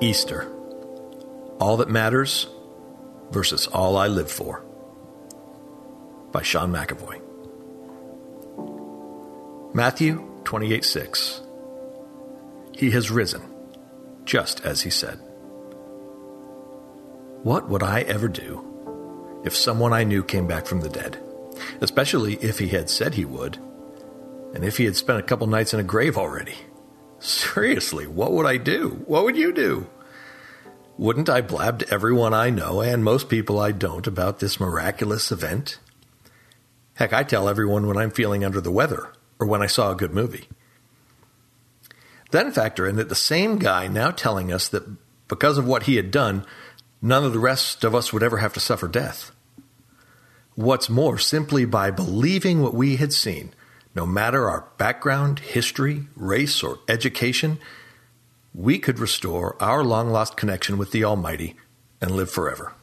Easter. All That Matters versus All I Live For by Sean McAvoy. Matthew 28:6. He has risen, just as he said. What would I ever do if someone I knew came back from the dead, especially if he had said he would, and if he had spent a couple nights in a grave already? Seriously, what would I do? What would you do? Wouldn't I blab to everyone I know, and most people I don't, about this miraculous event? Heck, I tell everyone when I'm feeling under the weather, or when I saw a good movie. Then factor in that the same guy now telling us that because of what he had done, none of the rest of us would ever have to suffer death. What's more, simply by believing what we had seen, no matter our background, history, race, or education, we could restore our long-lost connection with the Almighty and live forever.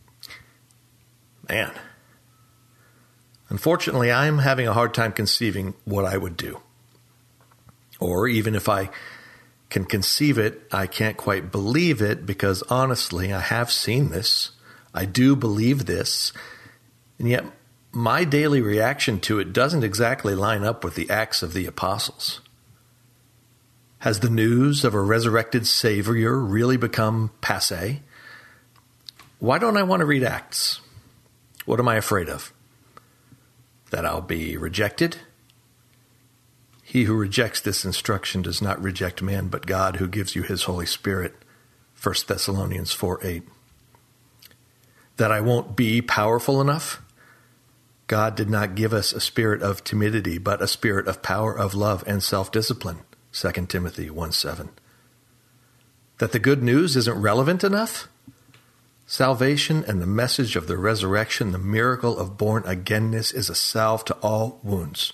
Man. Unfortunately, I'm having a hard time conceiving what I would do. Or even if I can conceive it, I can't quite believe it because honestly, I have seen this. I do believe this. And yet, my daily reaction to it doesn't exactly line up with the Acts of the Apostles. Has the news of a resurrected Savior really become passé? Why don't I want to read Acts? What am I afraid of? That I'll be rejected? He who rejects this instruction does not reject man, but God who gives you his Holy Spirit. 1 Thessalonians 4:8. That I won't be powerful enough? God did not give us a spirit of timidity, but a spirit of power, of love, and self-discipline. 2 Timothy 1:7. That the good news isn't relevant enough? Salvation and the message of the resurrection, the miracle of born-againness, is a salve to all wounds.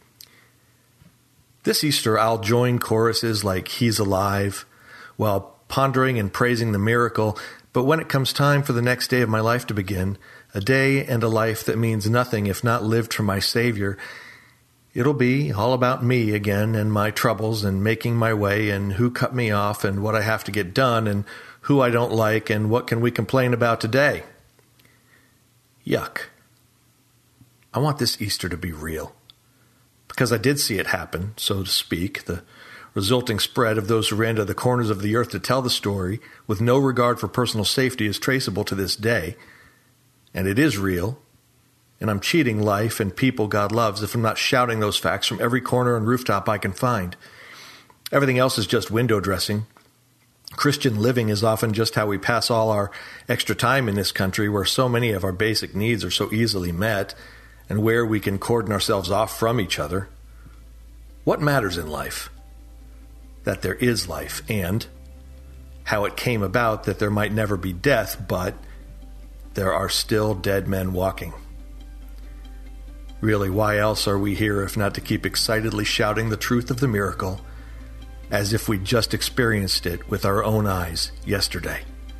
This Easter, I'll join choruses like He's Alive while pondering and praising the miracle, but when it comes time for the next day of my life to begin, a day and a life that means nothing if not lived for my Savior, it'll be all about me again and my troubles and making my way and who cut me off and what I have to get done and who I don't like and what can we complain about today. Yuck. I want this Easter to be real. Because I did see it happen, so to speak, the resulting spread of those who ran to the corners of the earth to tell the story with no regard for personal safety is traceable to this day. And it is real. And I'm cheating life and people God loves if I'm not shouting those facts from every corner and rooftop I can find. Everything else is just window dressing. Christian living is often just how we pass all our extra time in this country where so many of our basic needs are so easily met and where we can cordon ourselves off from each other. What matters in life? That there is life, and how it came about that there might never be death, but there are still dead men walking. Really, why else are we here if not to keep excitedly shouting the truth of the miracle as if we just experienced it with our own eyes yesterday?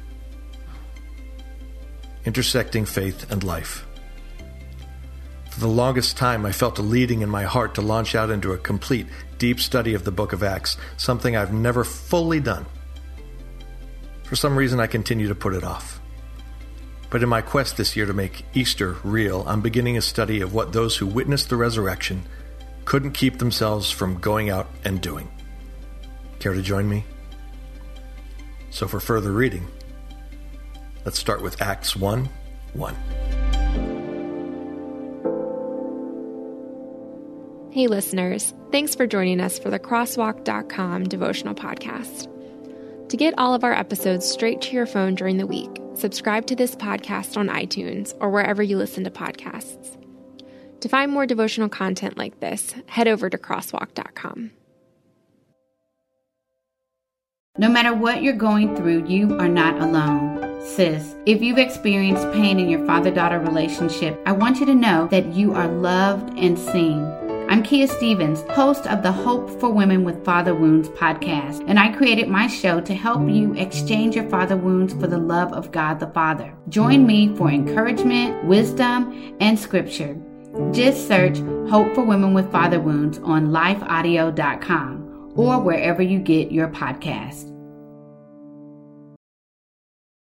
Intersecting faith and life. For the longest time, I felt a leading in my heart to launch out into a complete, deep study of the book of Acts, something I've never fully done. For some reason, I continue to put it off. But in my quest this year to make Easter real, I'm beginning a study of what those who witnessed the resurrection couldn't keep themselves from going out and doing. Care to join me? So for further reading, let's start with Acts 1:1. Hey listeners, thanks for joining us for the Crosswalk.com devotional podcast. To get all of our episodes straight to your phone during the week, subscribe to this podcast on iTunes or wherever you listen to podcasts. To find more devotional content like this, head over to Crosswalk.com. No matter what you're going through, you are not alone. Sis, if you've experienced pain in your father-daughter relationship, I want you to know that you are loved and seen. I'm Kia Stevens, host of the Hope for Women with Father Wounds podcast, and I created my show to help you exchange your father wounds for the love of God the Father. Join me for encouragement, wisdom, and scripture. Just search Hope for Women with Father Wounds on lifeaudio.com or wherever you get your podcast.